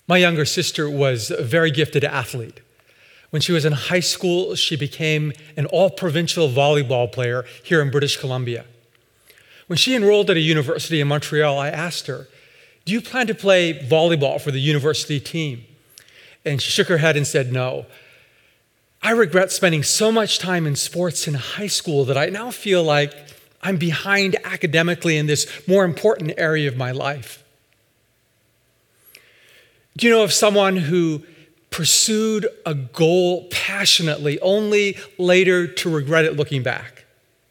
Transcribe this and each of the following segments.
My younger sister was a very gifted athlete. When she was in high school, she became an all-provincial volleyball player here in British Columbia. When she enrolled at a university in Montreal, I asked her, "Do you plan to play volleyball for the university team?" And she shook her head and said, "No. I regret spending so much time in sports in high school that I now feel like I'm behind academically in this more important area of my life." Do you know of someone who pursued a goal passionately, only later to regret it looking back?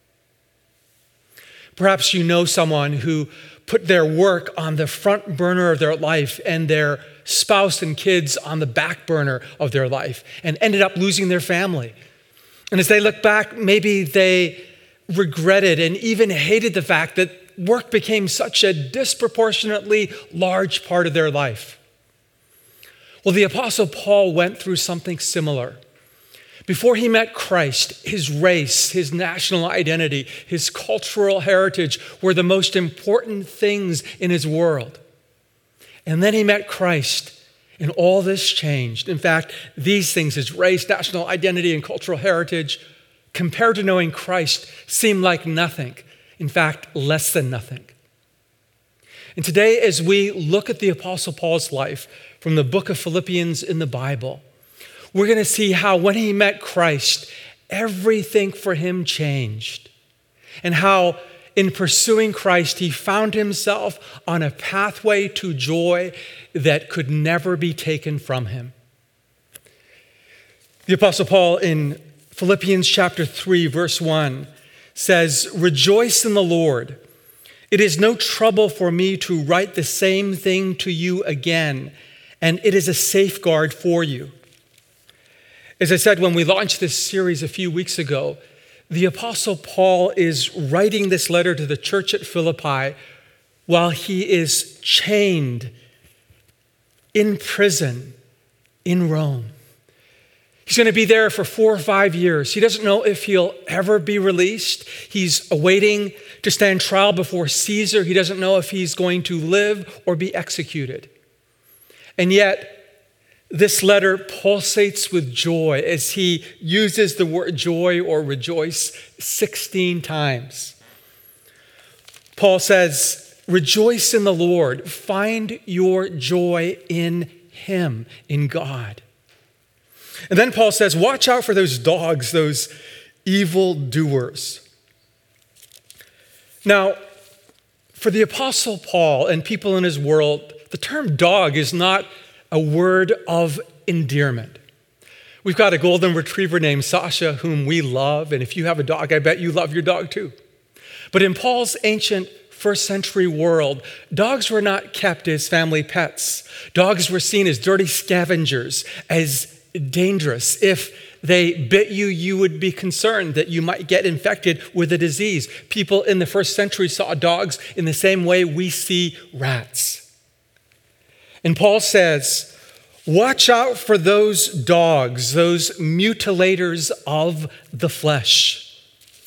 Perhaps you know someone who put their work on the front burner of their life and their spouse and kids on the back burner of their life and ended up losing their family. And as they look back, maybe they regretted and even hated the fact that work became such a disproportionately large part of their life. Well, the Apostle Paul went through something similar. Before he met Christ, his race, his national identity, his cultural heritage were the most important things in his world. And then he met Christ, and all this changed. In fact, these things, his race, national identity, and cultural heritage, compared to knowing Christ, seemed like nothing. In fact, less than nothing. And today, as we look at the Apostle Paul's life from the book of Philippians in the Bible, we're going to see how when he met Christ, everything for him changed. And how in pursuing Christ, he found himself on a pathway to joy that could never be taken from him. The Apostle Paul in Philippians chapter 3, verse 1 says, "Rejoice in the Lord. It is no trouble for me to write the same thing to you again, and it is a safeguard for you." As I said when we launched this series a few weeks ago, the Apostle Paul is writing this letter to the church at Philippi while he is chained in prison in Rome. He's going to be there for 4 or 5 years. He doesn't know if he'll ever be released. He's awaiting to stand trial before Caesar. He doesn't know if he's going to live or be executed. And yet, this letter pulsates with joy as he uses the word joy or rejoice 16 times. Paul says, "Rejoice in the Lord. Find your joy in him, in God." And then Paul says, watch out for those dogs, those evil doers. Now, for the Apostle Paul and people in his world, the term dog is not a word of endearment. We've got a golden retriever named Sasha, whom we love. And if you have a dog, I bet you love your dog too. But in Paul's ancient first century world, dogs were not kept as family pets. Dogs were seen as dirty scavengers, as dangerous. If they bit you, you would be concerned that you might get infected with a disease. People in the first century saw dogs in the same way we see rats. And Paul says, watch out for those dogs, those mutilators of the flesh.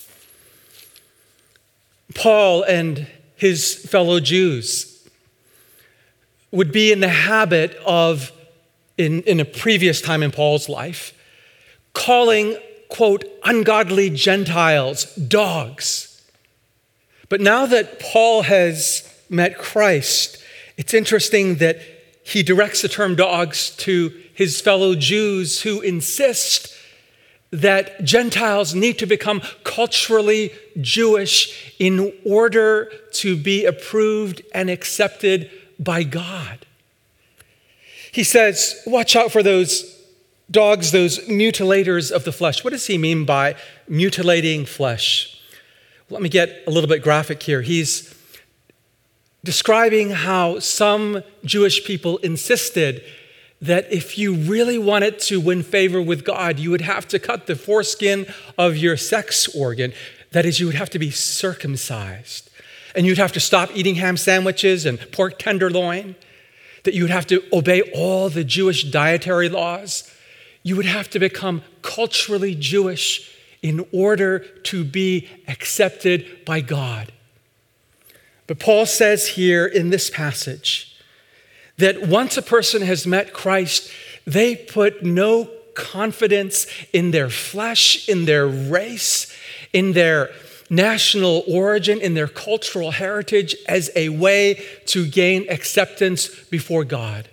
Paul and his fellow Jews would be in the habit of, in a previous time in Paul's life, calling, quote, ungodly Gentiles dogs. But now that Paul has met Christ, it's interesting that he directs the term dogs to his fellow Jews who insist that Gentiles need to become culturally Jewish in order to be approved and accepted by God. He says, watch out for those dogs, those mutilators of the flesh. What does he mean by mutilating flesh? Let me get a little bit graphic here. He's describing how some Jewish people insisted that if you really wanted to win favor with God, you would have to cut the foreskin of your sex organ. That is, you would have to be circumcised. And you'd have to stop eating ham sandwiches and pork tenderloin. That you would have to obey all the Jewish dietary laws. You would have to become culturally Jewish in order to be accepted by God. But Paul says here in this passage that once a person has met Christ, they put no confidence in their flesh, in their race, in their national origin, in their cultural heritage as a way to gain acceptance before God.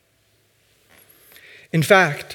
In fact,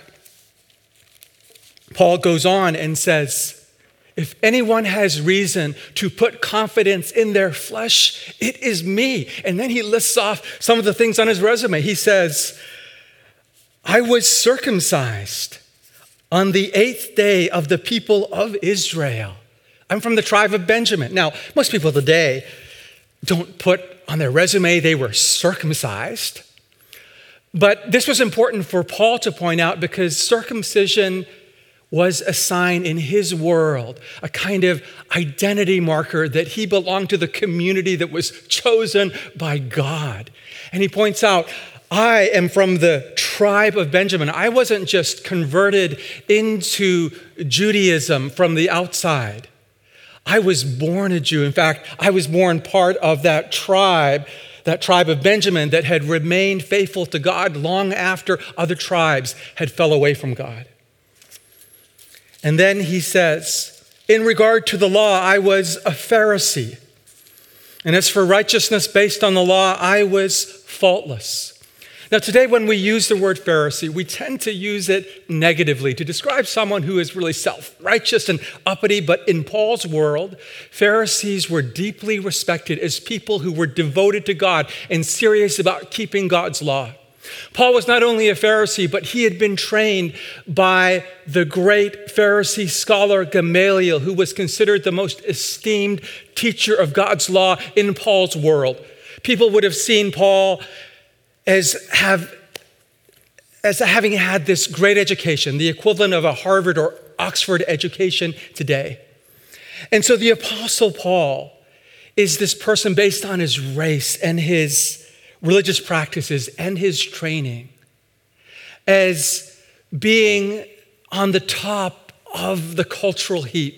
Paul goes on and says, if anyone has reason to put confidence in their flesh, it is me. And then he lists off some of the things on his resume. He says, I was circumcised on the 8th day of the people of Israel. I'm from the tribe of Benjamin. Now, most people today don't put on their resume they were circumcised. But this was important for Paul to point out because circumcision was a sign in his world, a kind of identity marker that he belonged to the community that was chosen by God. And he points out, I am from the tribe of Benjamin. I wasn't just converted into Judaism from the outside. I was born a Jew. In fact, I was born part of that tribe of Benjamin that had remained faithful to God long after other tribes had fell away from God. And then he says, in regard to the law, I was a Pharisee. And as for righteousness based on the law, I was faultless. Now, today when we use the word Pharisee, we tend to use it negatively to describe someone who is really self-righteous and uppity. But in Paul's world, Pharisees were deeply respected as people who were devoted to God and serious about keeping God's law. Paul was not only a Pharisee, but he had been trained by the great Pharisee scholar Gamaliel, who was considered the most esteemed teacher of God's law in Paul's world. People would have seen Paul as having had this great education, the equivalent of a Harvard or Oxford education today. And so the Apostle Paul is this person based on his race and his religious practices and his training as being on the top of the cultural heap.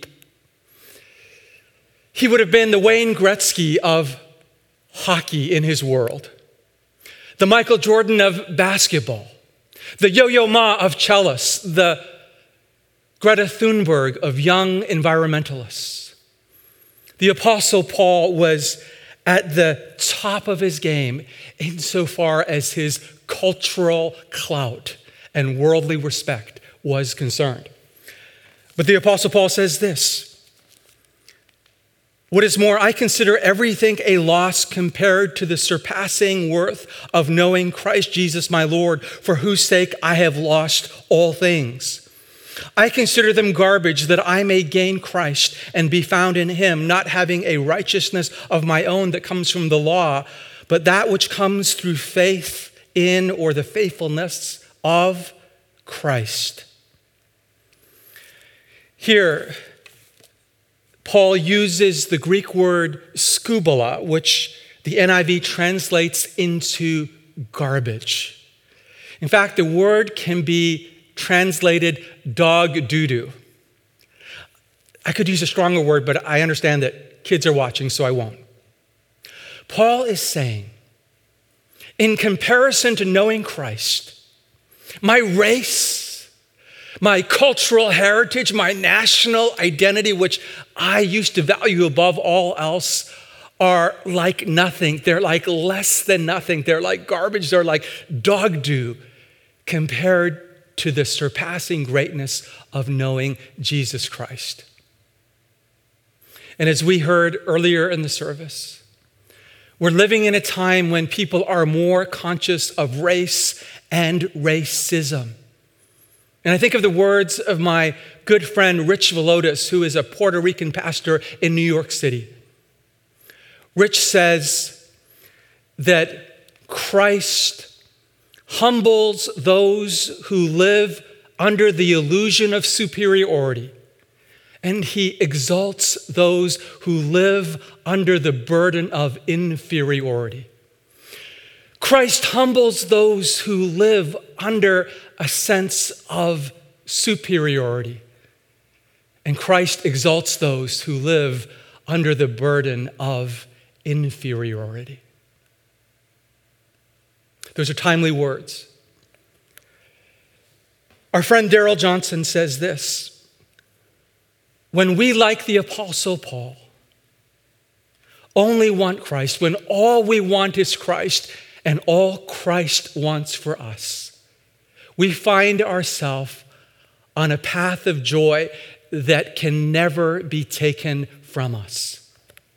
He would have been the Wayne Gretzky of hockey in his world, the Michael Jordan of basketball, the Yo-Yo Ma of cellists, the Greta Thunberg of young environmentalists. The Apostle Paul was at the top of his game insofar as his cultural clout and worldly respect was concerned. But the Apostle Paul says this, what is more, I consider everything a loss compared to the surpassing worth of knowing Christ Jesus my Lord, for whose sake I have lost all things. I consider them garbage that I may gain Christ and be found in him, not having a righteousness of my own that comes from the law, but that which comes through faith in or the faithfulness of Christ. Here, Paul uses the Greek word skubala, which the NIV translates into garbage. In fact, the word can be translated dog doo-doo. I could use a stronger word, but I understand that kids are watching, so I won't. Paul is saying, in comparison to knowing Christ, my race, my cultural heritage, my national identity, which I used to value above all else, are like nothing. They're like less than nothing. They're like garbage. They're like dog doo compared to the surpassing greatness of knowing Jesus Christ. And as we heard earlier in the service, we're living in a time when people are more conscious of race and racism. And I think of the words of my good friend, Rich Velotis, who is a Puerto Rican pastor in New York City. Rich says that Christ humbles those who live under the illusion of superiority, and he exalts those who live under the burden of inferiority. Christ humbles those who live under a sense of superiority, and Christ exalts those who live under the burden of inferiority. Those are timely words. Our friend Darrell Johnson says this: when we, like the Apostle Paul, only want Christ, when all we want is Christ and all Christ wants for us, we find ourselves on a path of joy that can never be taken from us.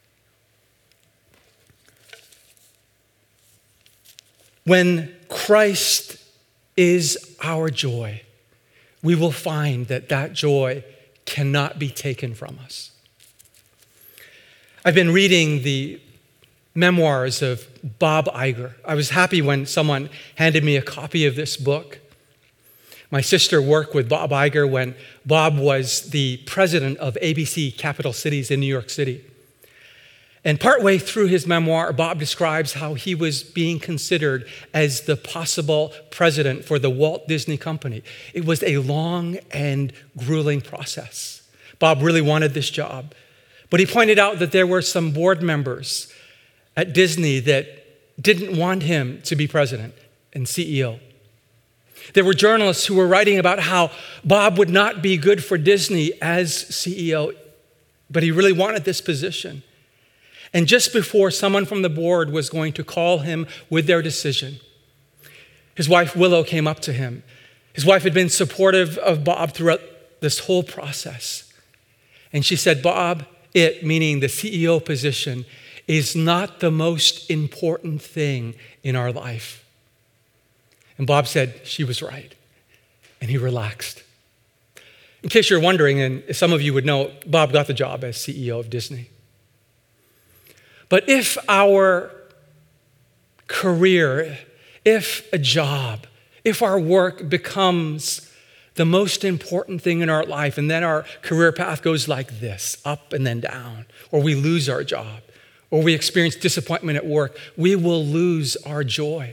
When Christ is our joy, we will find that that joy cannot be taken from us. I've been reading the memoirs of Bob Iger. I was happy when someone handed me a copy of this book. My sister worked with Bob Iger when Bob was the president of ABC Capital Cities in New York City. And partway through his memoir, Bob describes how he was being considered as the possible president for the Walt Disney Company. It was a long and grueling process. Bob really wanted this job. But he pointed out that there were some board members at Disney that didn't want him to be president and CEO. There were journalists who were writing about how Bob would not be good for Disney as CEO, but he really wanted this position. And just before someone from the board was going to call him with their decision, his wife Willow came up to him. His wife had been supportive of Bob throughout this whole process. And she said, "Bob, it," meaning the CEO position, "is not the most important thing in our life." And Bob said she was right, and he relaxed. In case you're wondering, and some of you would know, Bob got the job as CEO of Disney. But if our career, if a job, if our work becomes the most important thing in our life, and then our career path goes like this, up and then down, or we lose our job, or we experience disappointment at work, we will lose our joy.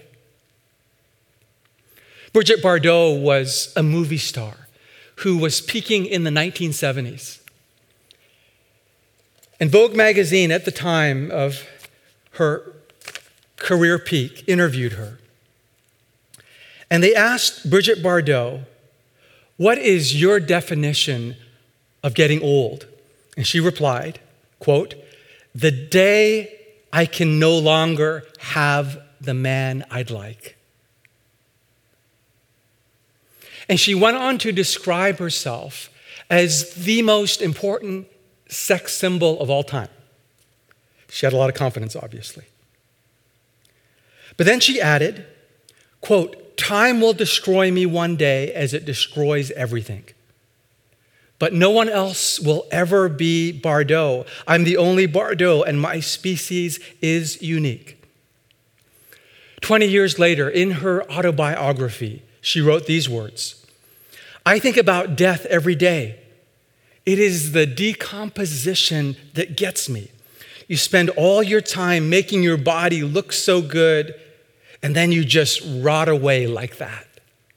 Brigitte Bardot was a movie star who was peaking in the 1970s. And Vogue magazine at the time of her career peak interviewed her. And they asked Brigitte Bardot, "What is your definition of getting old?" And she replied, quote, "The day I can no longer have the man I'd like." And she went on to describe herself as the most important sex symbol of all time. She had a lot of confidence, obviously. But then she added, quote, "Time will destroy me one day as it destroys everything. But no one else will ever be Bardot. I'm the only Bardot, and my species is unique." 20 years later, in her autobiography, she wrote these words: "I think about death every day. It is the decomposition that gets me. You spend all your time making your body look so good, and then you just rot away like that."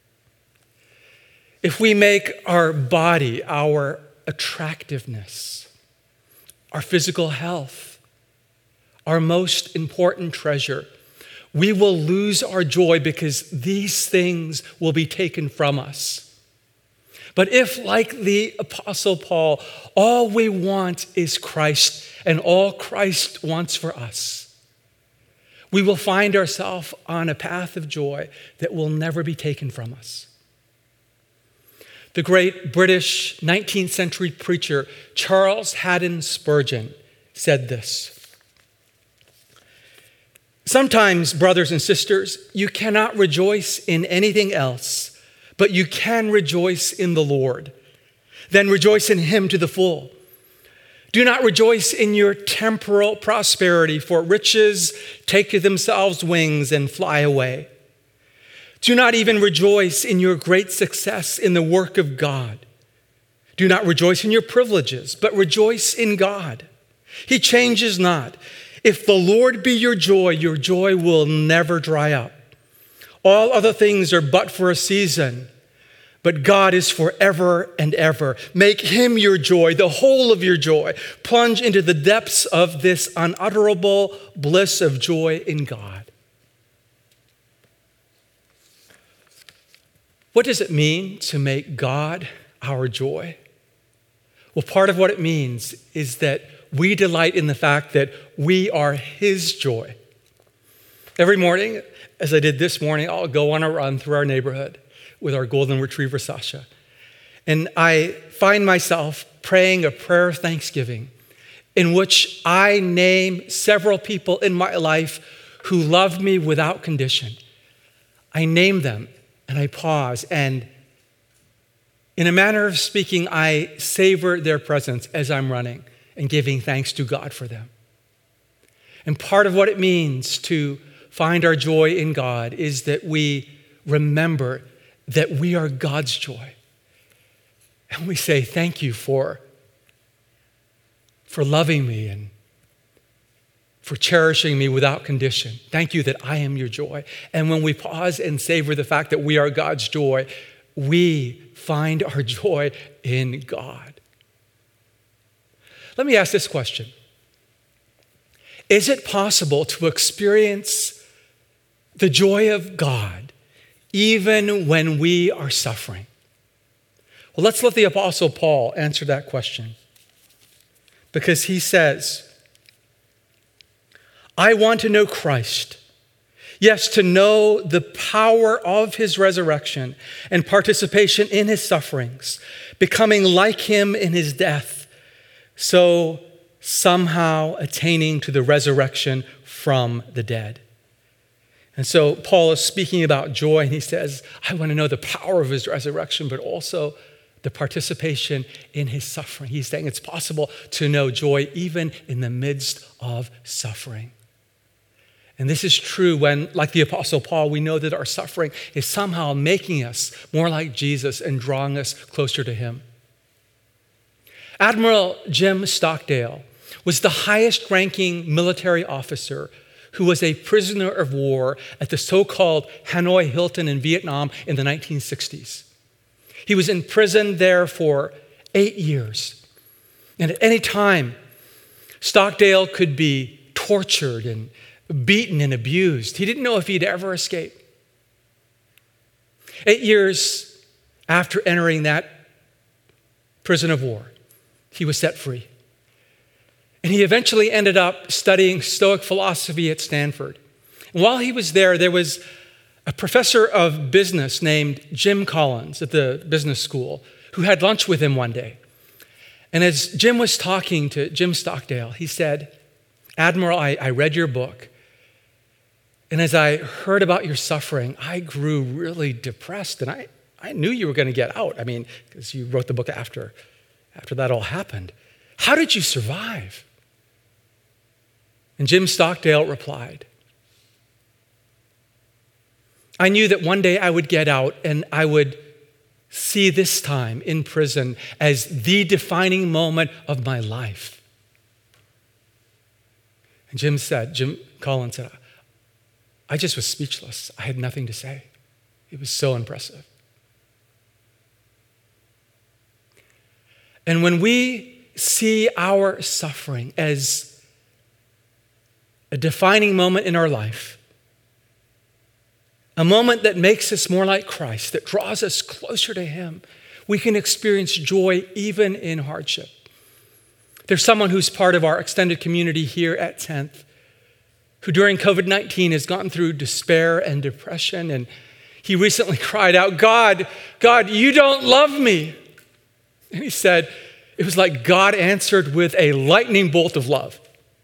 If we make our body, our attractiveness, our physical health, our most important treasure, we will lose our joy because these things will be taken from us. But if, like the Apostle Paul, all we want is Christ and all Christ wants for us, we will find ourselves on a path of joy that will never be taken from us. The great British 19th century preacher Charles Haddon Spurgeon said this: "Sometimes, brothers and sisters, you cannot rejoice in anything else, but you can rejoice in the Lord. Then rejoice in Him to the full. Do not rejoice in your temporal prosperity, for riches take to themselves wings and fly away. Do not even rejoice in your great success in the work of God. Do not rejoice in your privileges, but rejoice in God. He changes not. If the Lord be your joy will never dry up. All other things are but for a season, but God is forever and ever. Make Him your joy, the whole of your joy. Plunge into the depths of this unutterable bliss of joy in God." What does it mean to make God our joy? Well, part of what it means is that we delight in the fact that we are his joy. Every morning, as I did this morning, I'll go on a run through our neighborhood with our golden retriever, Sasha. And I find myself praying a prayer of thanksgiving in which I name several people in my life who love me without condition. I name them and I pause, and in a manner of speaking, I savor their presence as I'm running and giving thanks to God for them. And part of what it means to find our joy in God is that we remember that we are God's joy. And we say, thank you for loving me and for cherishing me without condition. Thank you that I am your joy. And when we pause and savor the fact that we are God's joy, we find our joy in God. Let me ask this question. Is it possible to experience the joy of God even when we are suffering? Well, let's let the Apostle Paul answer that question. Because he says, I want to know Christ. Yes, to know the power of his resurrection and participation in his sufferings, becoming like him in his death, so somehow attaining to the resurrection from the dead. And so Paul is speaking about joy, and he says, I want to know the power of his resurrection, but also the participation in his suffering. He's saying it's possible to know joy even in the midst of suffering. And this is true when, like the Apostle Paul, we know that our suffering is somehow making us more like Jesus and drawing us closer to him. Admiral Jim Stockdale was the highest-ranking military officer who was a prisoner of war at the so-called Hanoi Hilton in Vietnam in the 1960s. He was in prison there for 8 years. And at any time, Stockdale could be tortured and beaten and abused. He didn't know if he'd ever escape. 8 years after entering that prison of war, he was set free. And he eventually ended up studying Stoic philosophy at Stanford. And while he was there, there was a professor of business named Jim Collins at the business school who had lunch with him one day. And as Jim was talking to Jim Stockdale, he said, Admiral, I read your book. And as I heard about your suffering, I grew really depressed. And I knew you were going to get out. I mean, because you wrote the book after that all happened. How did you survive? And Jim Stockdale replied, I knew that one day I would get out and I would see this time in prison as the defining moment of my life. And Jim Collins said, I just was speechless. I had nothing to say. It was so impressive. And when we see our suffering as a defining moment in our life, a moment that makes us more like Christ, that draws us closer to him, we can experience joy even in hardship. There's someone who's part of our extended community here at 10th who during COVID-19 has gone through despair and depression, and he recently cried out, God, you don't love me. And he said, it was like God answered with a lightning bolt of love.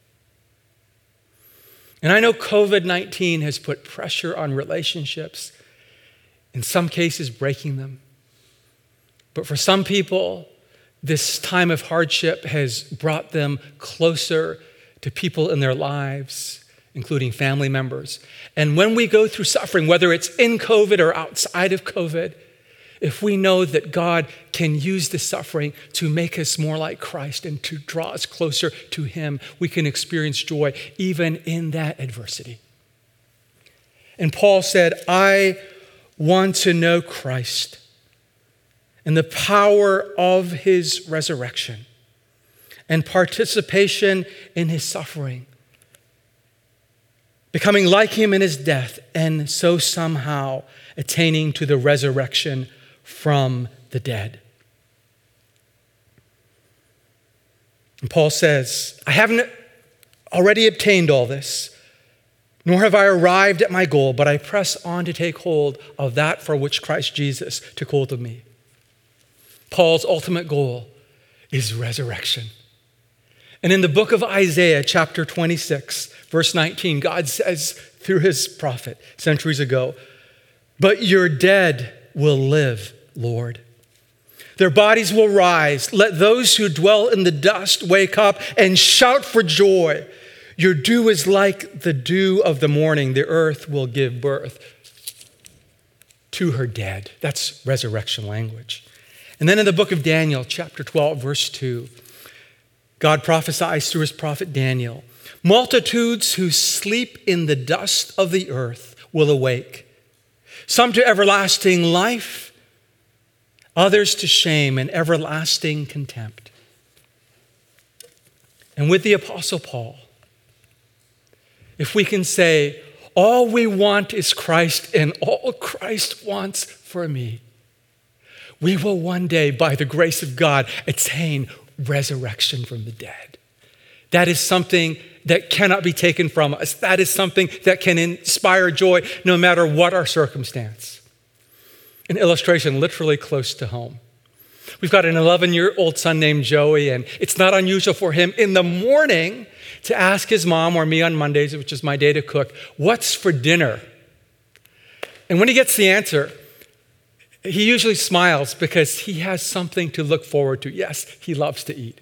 And I know COVID-19 has put pressure on relationships, in some cases breaking them. But for some people, this time of hardship has brought them closer to people in their lives, including family members. And when we go through suffering, whether it's in COVID or outside of COVID, if we know that God can use the suffering to make us more like Christ and to draw us closer to him, we can experience joy even in that adversity. And Paul said, I want to know Christ and the power of his resurrection and participation in his suffering, becoming like him in his death, and so somehow attaining to the resurrection from the dead. And Paul says, I haven't already obtained all this, nor have I arrived at my goal, but I press on to take hold of that for which Christ Jesus took hold of me. Paul's ultimate goal is resurrection. And in the book of Isaiah, chapter 26, verse 19, God says through his prophet centuries ago, but your dead will live, Lord. Their bodies will rise. Let those who dwell in the dust wake up and shout for joy. Your dew is like the dew of the morning. The earth will give birth to her dead. That's resurrection language. And then in the book of Daniel, chapter 12, verse 2, God prophesies through his prophet Daniel, multitudes who sleep in the dust of the earth will awake, some to everlasting life, others to shame and everlasting contempt. And with the Apostle Paul, if we can say, all we want is Christ and all Christ wants for me, we will one day, by the grace of God, attain resurrection from the dead. That is something that cannot be taken from us. That is something that can inspire joy no matter what our circumstance. An illustration literally close to home. We've got an 11-year-old son named Joey, and it's not unusual for him in the morning to ask his mom or me on Mondays, which is my day to cook, what's for dinner? And when he gets the answer, he usually smiles because he has something to look forward to. Yes, he loves to eat.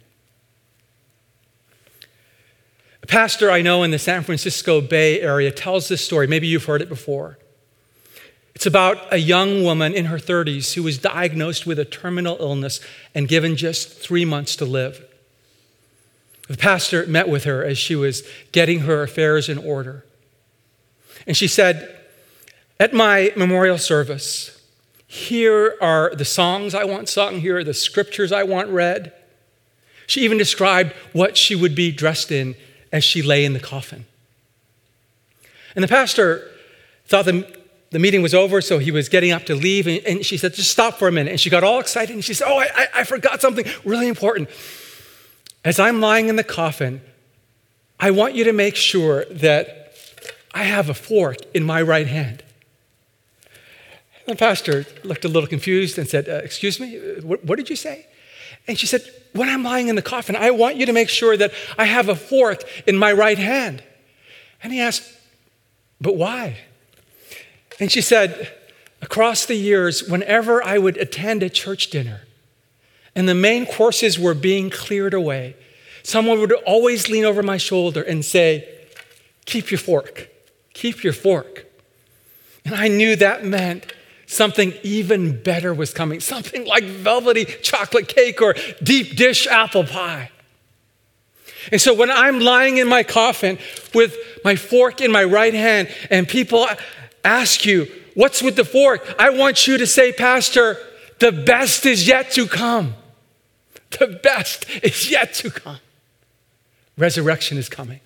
A pastor I know in the San Francisco Bay Area tells this story. Maybe you've heard it before. It's about a young woman in her 30s who was diagnosed with a terminal illness and given just 3 months to live. The pastor met with her as she was getting her affairs in order. And she said, at my memorial service, here are the songs I want sung. Here are the scriptures I want read. She even described what she would be dressed in as she lay in the coffin. And the pastor thought the meeting was over, so he was getting up to leave. And she said, just stop for a minute. And she got all excited. And she said, oh, I forgot something really important. As I'm lying in the coffin, I want you to make sure that I have a fork in my right hand. The pastor looked a little confused and said, excuse me, what did you say? And she said, when I'm lying in the coffin, I want you to make sure that I have a fork in my right hand. And he asked, but why? And she said, across the years, whenever I would attend a church dinner and the main courses were being cleared away, someone would always lean over my shoulder and say, keep your fork, keep your fork. And I knew that meant something even better was coming, something like velvety chocolate cake or deep dish apple pie. And so when I'm lying in my coffin with my fork in my right hand and people ask you, what's with the fork? I want you to say, Pastor, the best is yet to come. The best is yet to come. Resurrection is coming.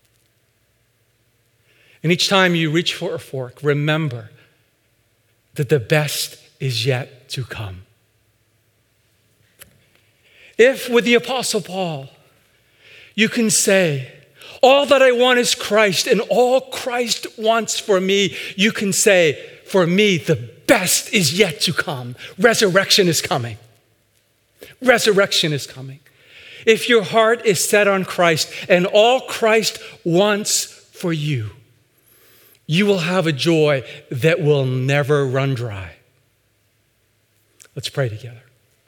And each time you reach for a fork, remember that the best is yet to come. If with the Apostle Paul, you can say, all that I want is Christ and all Christ wants for me, you can say, for me, the best is yet to come. Resurrection is coming. Resurrection is coming. If your heart is set on Christ and all Christ wants for you, you will have a joy that will never run dry. Let's pray together.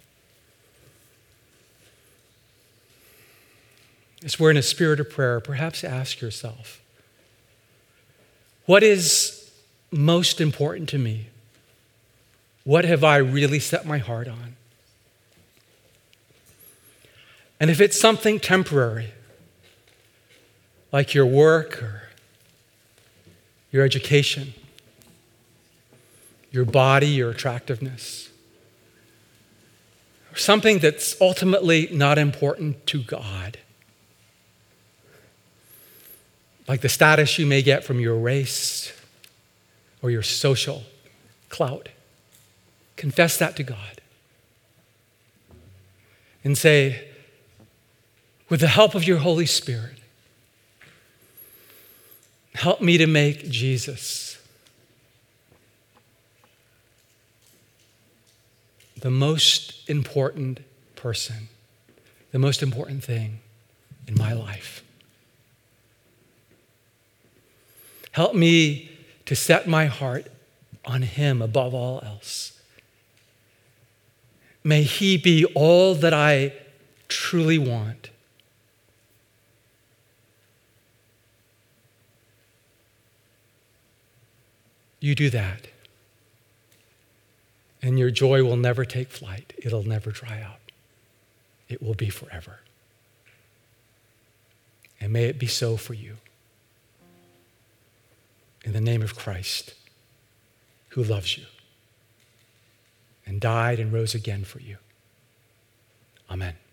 As we're in a spirit of prayer, perhaps ask yourself, what is most important to me? What have I really set my heart on? And if it's something temporary, like your work or your education, your body, your attractiveness, or something that's ultimately not important to God, like the status you may get from your race or your social clout. Confess that to God. And say, with the help of your Holy Spirit, help me to make Jesus the most important person, the most important thing in my life. Help me to set my heart on him above all else. May he be all that I truly want. You do that, and your joy will never take flight. It'll never dry out. It will be forever. And may it be so for you. In the name of Christ, who loves you and died and rose again for you. Amen.